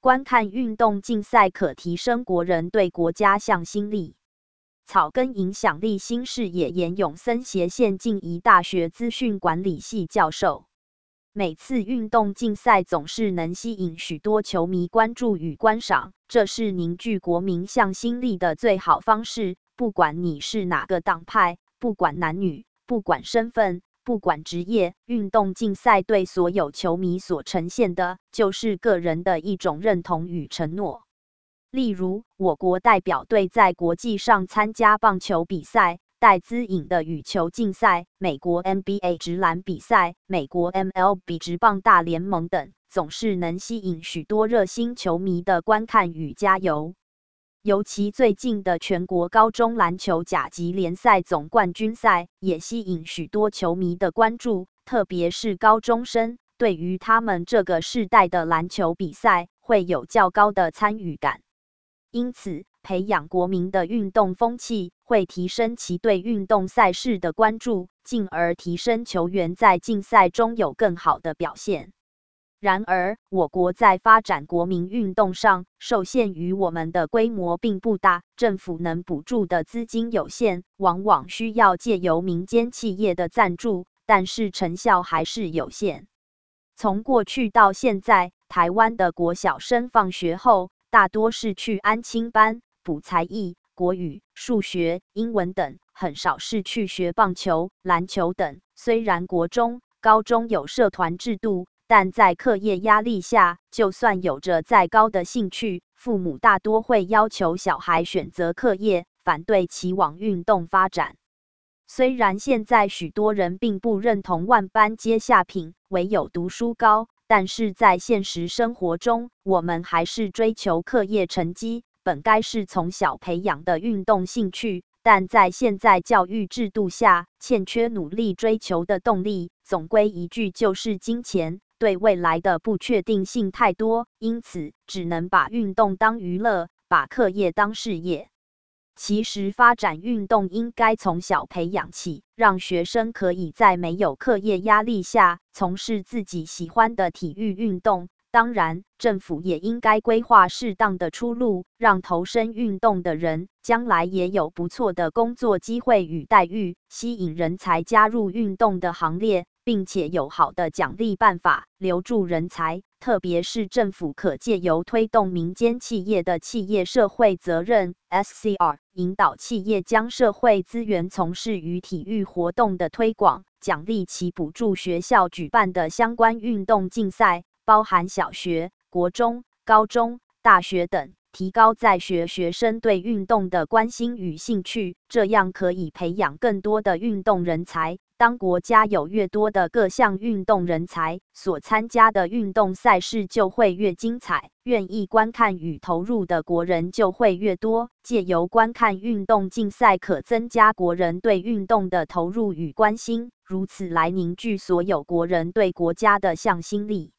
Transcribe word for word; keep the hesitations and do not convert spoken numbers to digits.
观看运动竞赛可提升国人对国家向心力。草根影响力新视野严永森斜线静宜大学资讯管理系教授。每次运动竞赛总是能吸引许多球迷关注与观赏，这是凝聚国民向心力的最好方式。不管你是哪个党派，不管男女，不管身份，不管职业，运动竞赛对所有球迷所呈现的，就是个人的一种认同与承诺。例如，我国代表队在国际上参加棒球比赛、带资颖的羽球竞赛、美国 N B A 职篮比赛、美国 M L B 职棒大联盟等，总是能吸引许多热心球迷的观看与加油。尤其最近的全国高中篮球甲级联赛总冠军赛，也吸引许多球迷的关注，特别是高中生，对于他们这个世代的篮球比赛，会有较高的参与感。因此，培养国民的运动风气，会提升其对运动赛事的关注，进而提升球员在竞赛中有更好的表现。然而，我国在发展国民运动上，受限于我们的规模并不大，政府能补助的资金有限，往往需要借由民间企业的赞助，但是成效还是有限。从过去到现在，台湾的国小生放学后，大多是去安亲班、补才艺、国语、数学、英文等，很少是去学棒球、篮球等。虽然国中、高中有社团制度，但在课业压力下，就算有着再高的兴趣，父母大多会要求小孩选择课业，反对其往运动发展。虽然现在许多人并不认同万般皆下品，唯有读书高，但是在现实生活中，我们还是追求课业成绩，本该是从小培养的运动兴趣，但在现在教育制度下，欠缺努力追求的动力，总归一句就是金钱，对未来的不确定性太多，因此只能把运动当娱乐，把课业当事业。其实发展运动应该从小培养起，让学生可以在没有课业压力下，从事自己喜欢的体育运动。当然，政府也应该规划适当的出路，让投身运动的人将来也有不错的工作机会与待遇，吸引人才加入运动的行列，并且有好的奖励办法，留住人才。特别是政府可借由推动民间企业的企业社会责任 S C R， 引导企业将社会资源从事于体育活动的推广，奖励其补助学校举办的相关运动竞赛，包含小学、国中、高中、大学等，提高在学学生对运动的关心与兴趣，这样可以培养更多的运动人才。当国家有越多的各项运动人才，所参加的运动赛事就会越精彩，愿意观看与投入的国人就会越多。借由观看运动竞赛，可增加国人对运动的投入与关心，如此来凝聚所有国人对国家的向心力。